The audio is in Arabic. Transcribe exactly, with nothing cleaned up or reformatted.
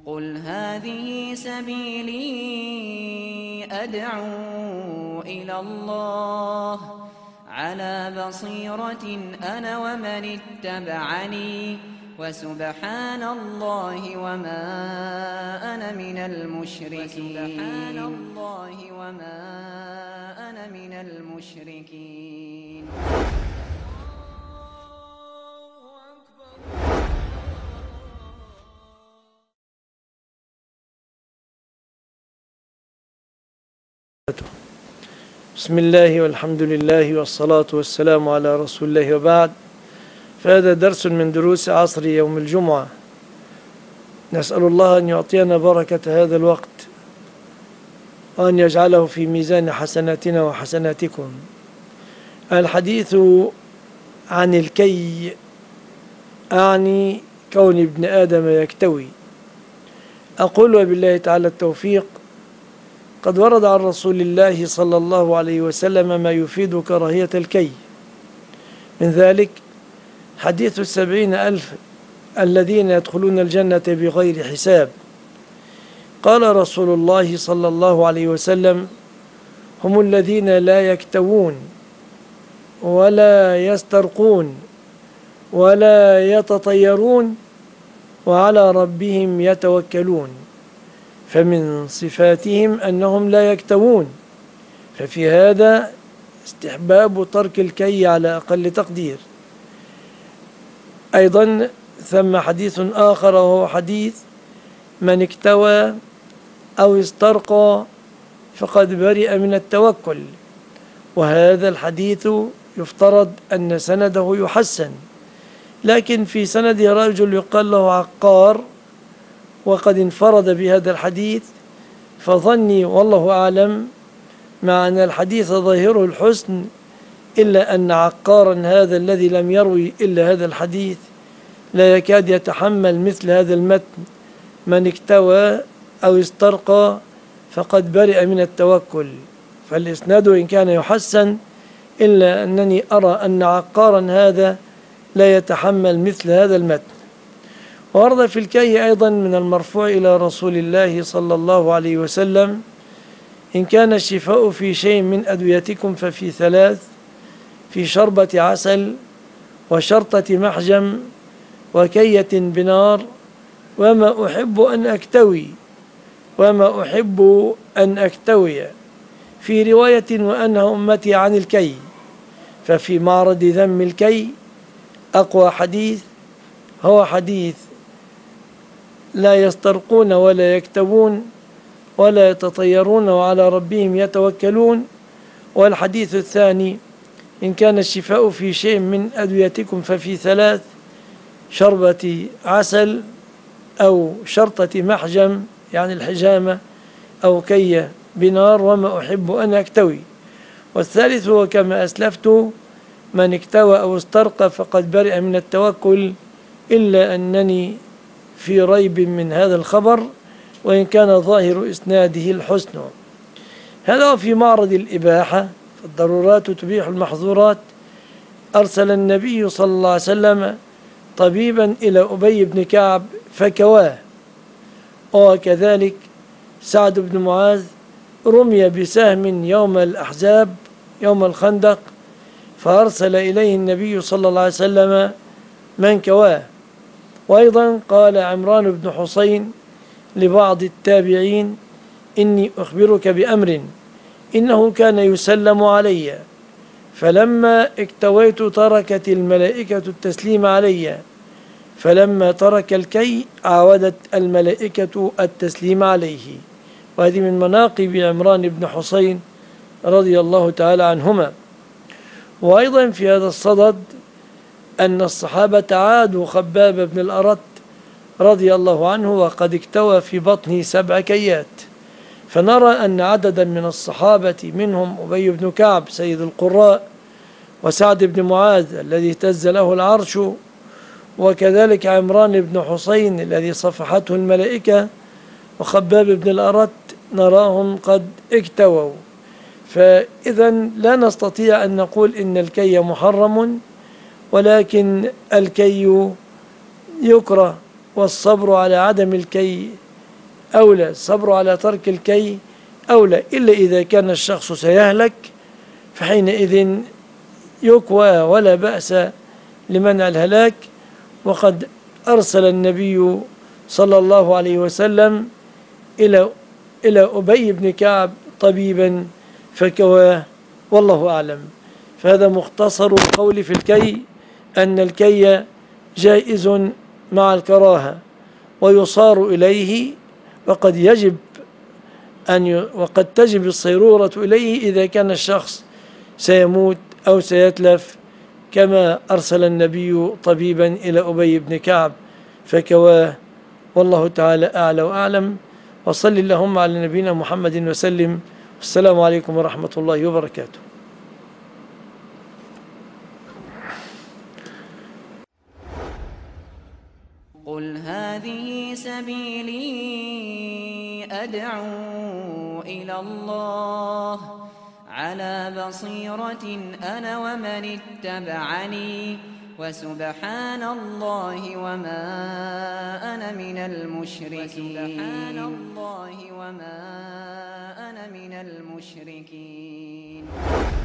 قل هذه سبيلي أدعو إلى الله على بصيرة أنا ومن اتبعني وسبحان الله وما أنا من المشركين وسبحان الله وما أنا من المشركين. بسم الله والحمد لله والصلاة والسلام على رسول الله، وبعد، فهذا درس من دروس عصر يوم الجمعة. نسأل الله أن يعطينا بركة هذا الوقت وأن يجعله في ميزان حسناتنا وحسناتكم. الحديث عن الكي، أعني كون ابن آدم يكتوي. أقول وبالله تعالى التوفيق. قد ورد عن رسول الله صلى الله عليه وسلم ما يفيد كراهية الكي، من ذلك حديث السبعين ألف الذين يدخلون الجنة بغير حساب. قال رسول الله صلى الله عليه وسلم: هم الذين لا يكتوون ولا يسترقون ولا يتطيرون وعلى ربهم يتوكلون. فمن صفاتهم أنهم لا يكتوون، ففي هذا استحباب ترك الكي على أقل تقدير. أيضا ثم حديث آخر، وهو حديث: من اكتوى أو استرقى فقد برئ من التوكل. وهذا الحديث يفترض أن سنده يحسن، لكن في سنده رجل يقال له عقار، وقد انفرد بهذا الحديث، فظني والله أعلم مع أن الحديث ظاهره الحسن، إلا أن عقارا هذا الذي لم يروي إلا هذا الحديث لا يكاد يتحمل مثل هذا المتن: من اكتوى أو استرقى فقد برئ من التوكل. فالإسناد إن كان يحسن، إلا أنني أرى أن عقارا هذا لا يتحمل مثل هذا المتن. ورد في الكي أيضا من المرفوع إلى رسول الله صلى الله عليه وسلم: إن كان الشفاء في شيء من أدويتكم ففي ثلاث: في شربة عسل، وشرطة محجم، وكية بنار، وما أحب أن أكتوي وما أحب أن أكتوي. في رواية: وأنهى أمتي عن الكي. ففي معرض ذم الكي أقوى حديث هو حديث: لا يسترقون ولا يكتوون ولا يتطيرون وعلى ربهم يتوكلون. والحديث الثاني: إن كان الشفاء في شيء من أدويتكم ففي ثلاث: شربة عسل، أو شرطة محجم يعني الحجامة، أو كية بنار، وما أحب أن أكتوي. والثالث هو كما أسلفت: من اكتوى أو استرقى فقد برئ من التوكل، إلا أنني في ريب من هذا الخبر، وإن كان ظاهر إسناده الحسن. هذا في معرض الإباحة، فالضرورات تبيح المحظورات. أرسل النبي صلى الله عليه وسلم طبيبا إلى أبي بن كعب فكواه. وكذلك سعد بن معاذ رمي بسهم يوم الأحزاب يوم الخندق، فأرسل إليه النبي صلى الله عليه وسلم من كواه. وأيضا قال عمران بن حسين لبعض التابعين: إني أخبرك بأمر إنه كان يسلم علي، فلما اكتويت تركت الملائكة التسليم علي، فلما ترك الكي عاودت الملائكة التسليم عليه. وهذه من مناقب عمران بن حسين رضي الله تعالى عنهما. وأيضا في هذا الصدد أن الصحابة عادوا خباب بن الأرت رضي الله عنه وقد اكتوى في بطنه سبع كيات، فنرى أن عددا من الصحابة منهم أبي بن كعب سيد القراء، وسعد بن معاذ الذي اهتز له العرش، وكذلك عمران بن حسين الذي صفحته الملائكة، وخباب بن الأرت نراهم قد اكتووا. فإذا لا نستطيع أن نقول إن الكي محرم، ولكن الكي يكره، والصبر على عدم الكي أولى، الصبر على ترك الكي أولى، إلا إذا كان الشخص سيهلك فحينئذ يكوى ولا بأس لمنع الهلاك. وقد أرسل النبي صلى الله عليه وسلم إلى إلى أبي بن كعب طبيبا فكواه، والله أعلم. فهذا مختصر القول في الكي، أن الكي جائز مع الكراهة ويصار إليه، وقد يجب أن ي... وقد تجب الصيرورة إليه إذا كان الشخص سيموت أو سيتلف، كما أرسل النبي طبيبا إلى أبي بن كعب فكواه، والله تعالى أعلى وأعلم. وصل اللهم على نبينا محمد وسلم. السلام عليكم ورحمة الله وبركاته. قل هذه سبيلي أدعو إلى الله على بصيرة أنا ومن اتبعني وسبحان الله وما أنا من المشركين وسبحان الله وما أنا من المشركين.